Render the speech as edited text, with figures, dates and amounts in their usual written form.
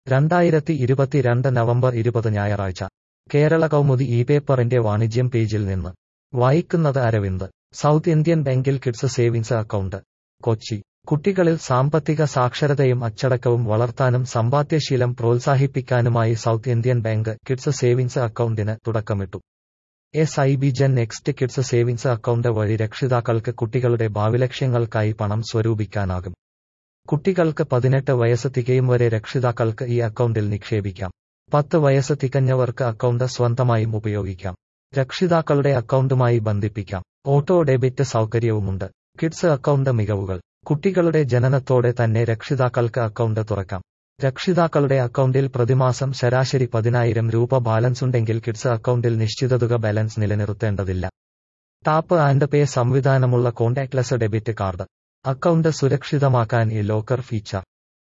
2022 November 20 ഞായറാഴ്ച കേരള കൗമുദി ഈ പേപ്പറിന്റെ വാണിജ്യം പേജിൽ നിന്ന് വായിക്കുന്നത് അരവിന്ദ്. സൗത്ത് ഇന്ത്യൻ ബാങ്കിൽ കിഡ്സ് സേവിങ്സ് അക്കൗണ്ട്. കൊച്ചി. കുട്ടികളിൽ സാമ്പത്തിക സാക്ഷരതയും അച്ചടക്കവും വളർത്താനും സമ്പാദ്യശീലം പ്രോത്സാഹിപ്പിക്കാനുമായി south Indian bank kids savings അക്കൗണ്ടിന് തുടക്കമിട്ടു. SIB gen next kids savings account വഴി രക്ഷിതാക്കൾക്ക് കുട്ടികളുടെ ഭാവിലക്ഷ്യങ്ങൾക്കായി പണം സ്വരൂപിക്കാനാകും. കുട്ടികൾക്ക് 18 വയസ്സ് തികയും വരെ രക്ഷിതാക്കൾക്ക് ഈ അക്കൗണ്ടിൽ നിക്ഷേപിക്കാം. 10 വയസ്സ് തികഞ്ഞവർക്ക് അക്കൗണ്ട് സ്വന്തമായും ഉപയോഗിക്കാം. രക്ഷിതാക്കളുടെ അക്കൗണ്ടുമായി ബന്ധിപ്പിക്കാം. ഓട്ടോ ഡെബിറ്റ് സൗകര്യവുമുണ്ട്. കിഡ്സ് അക്കൗണ്ട് മികവുകൾ. കുട്ടികളുടെ ജനനത്തോടെ തന്നെ രക്ഷിതാക്കൾക്ക് അക്കൗണ്ട് തുറക്കാം. രക്ഷിതാക്കളുടെ അക്കൗണ്ടിൽ പ്രതിമാസം ശരാശരി 10,000 രൂപ ബാലൻസുണ്ടെങ്കിൽ കിഡ്സ് അക്കൗണ്ടിൽ നിശ്ചിത തുക ബാലൻസ് നിലനിർത്തേണ്ടതില്ല. ടാപ്പ് ആൻഡ് പേ സംവിധാനമുള്ള കോൺടാക്ട്ലെസ് ഡെബിറ്റ് കാർഡ്. അക്കൗണ്ട് സുരക്ഷിതമാക്കാൻ ഈ ലോക്കർ ഫീച്ചർ.